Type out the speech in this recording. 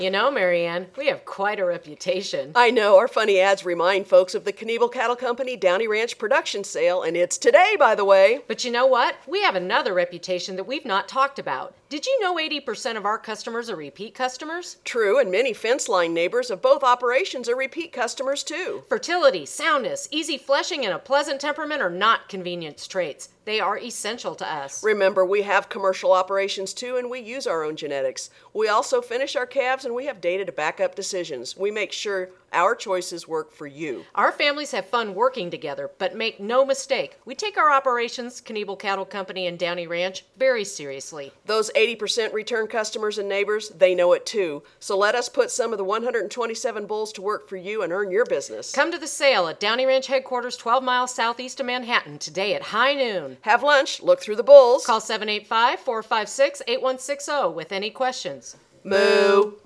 You know, Marianne, we have quite a reputation. I know, our funny ads remind folks of the Knievel Cattle Company Downey Ranch production sale, and it's today, by the way. But you know what? We have another reputation that we've not talked about. Did you know 80% of our customers are repeat customers? True, and many fence line neighbors of both operations are repeat customers too. Fertility, soundness, easy fleshing, and a pleasant temperament are not convenience traits. They are essential to us. Remember, we have commercial operations too, and we use our own genetics. We also finish our calves, and we have data to back up decisions. We make sure our choices work for you. Our families have fun working together, but make no mistake, we take our operations, Knievel Cattle Company and Downey Ranch, very seriously. Those 80% return customers and neighbors, they know it too. So let us put some of the 127 bulls to work for you and earn your business. Come to the sale at Downey Ranch headquarters 12 miles southeast of Manhattan today at high noon. Have lunch, look through the bulls. Call 785-456-8160 with any questions. Moo.